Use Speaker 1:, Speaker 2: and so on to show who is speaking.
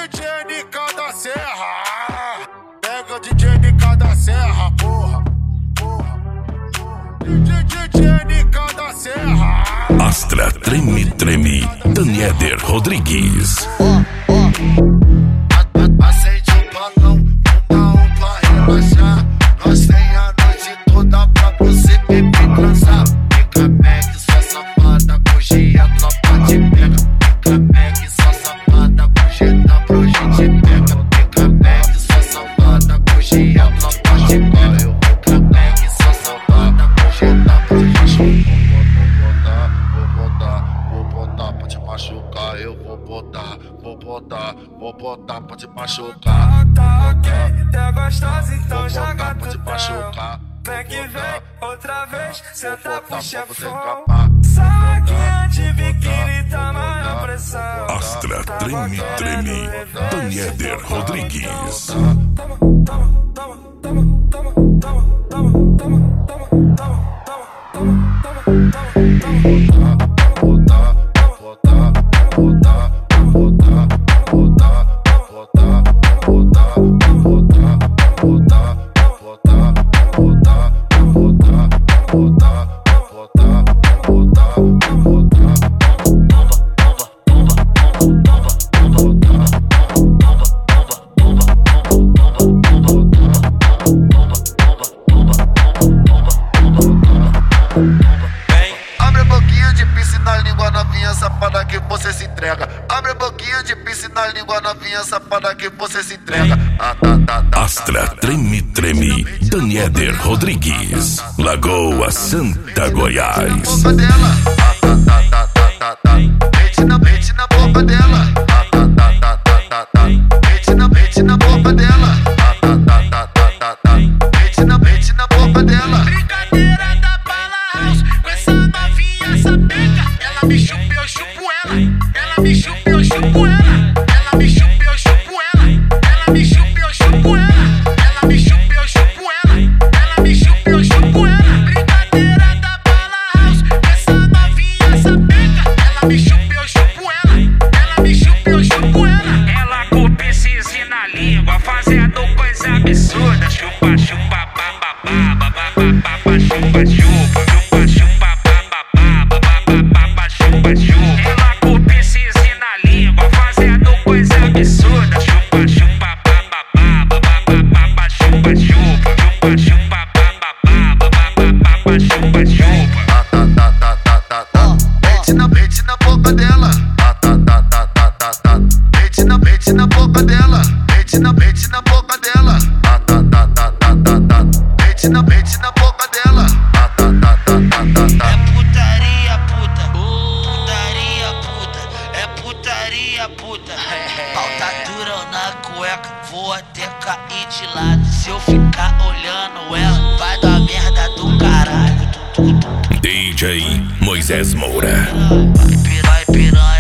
Speaker 1: DJ NK da Serra. Pega o DJ NK da Serra, porra. DJ NK da Serra.
Speaker 2: Astra Treme Treme, Danieder Rodrigues.
Speaker 1: Acende o balão, fuma pra relaxar. Nós tem a noite toda pra você beber transar. Fica Meg, sua safada, hoje a tropa te pega. Fica Meg, sua safada, hoje dá pra hoje te pega. Fica Meg, sua safada, hoje a tropa te pega. Fica Meg, sua safada, hoje dá pra hoje te pega. Vou botar pra te machucar, eu vou botar pra te machucar.
Speaker 3: Tá ok, tá gostosa, então joga
Speaker 1: Pra te
Speaker 3: tudo.
Speaker 1: machucar.
Speaker 3: Vem que vem, outra vez, senta pro chefão.
Speaker 1: escapar.
Speaker 3: Saquinha de biquíni, tamanho na pressão.
Speaker 2: Astra Treme Treme, Danieder Rodrigues.
Speaker 1: Abre a boquinha de pisse na língua novinha, safada que você se entrega. Abre a boquinha de pisse na língua novinha, safada que você se entrega.
Speaker 2: Astra Treme Treme, Danieder Rodrigues, Lagoa Santa, Goiás.
Speaker 1: Boca dela. Mete na boca dela. Mete na boca dela. Mete na boca dela.
Speaker 3: Brincadeira da Bala House, com essa novinha, essa pega. Ela me chupa, eu chupo ela. Ela me chupa, eu chupo ela. Ela me chupa, eu chupo ela. Ela me chupa, eu chupo ela. Ela me chupa, eu chupo ela. Ela me chupa, eu chupo ela. Brincadeira da Bala House, com essa novinha, essa pega. Ela me chupa, eu chupo ela. Ela me chupa, eu chupo ela. Ela com o piscizinho na língua, fazendo coisa absurda. Chupa, chupa, bababá, bababá, chupa, chupa, chupa, chupa, bababá, bababá, chupa, chupa. Ela com o piscizinho na língua, fazendo coisa absurda. Chupa, chupa, bababá, bababá, chupa, chupa, chupa, chupa, bababá, bababá, chupa, chupa.
Speaker 1: Mete na boca dela. Mete na boca dela. Mete na boca dela. Mete na boca dela.
Speaker 4: É putaria, puta. Putaria, puta. É putaria, puta. Pau tá durão na cueca, vou até cair de lado. Se eu ficar olhando ela, vai dar merda do caralho.
Speaker 2: DJ Moisés Moura.
Speaker 4: Piranha, piranha.